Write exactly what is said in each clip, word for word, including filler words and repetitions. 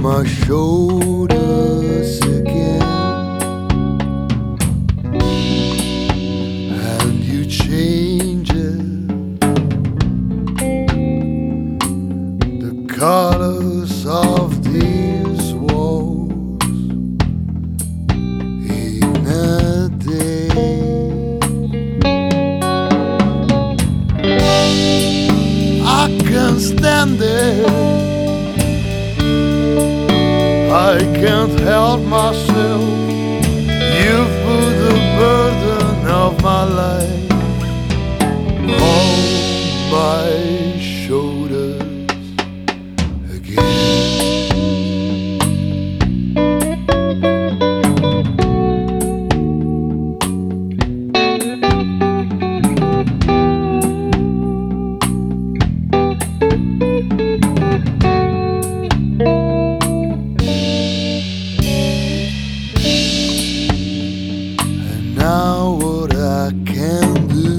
my shoulders again, and you change it, the colors of these walls in a day. I can't stand it, I can't help myself. You've put the burden of my life on my shoulders again. Now what I can do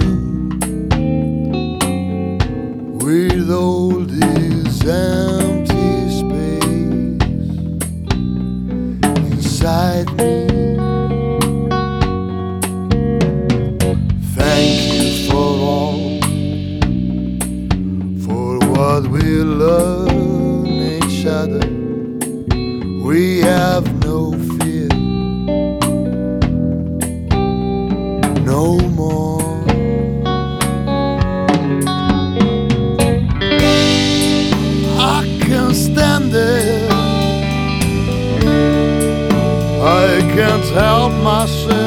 with all this empty space inside me. Thank you for all, for what we learn each other. We have no fear, no more. I can't stand it, I can't help myself.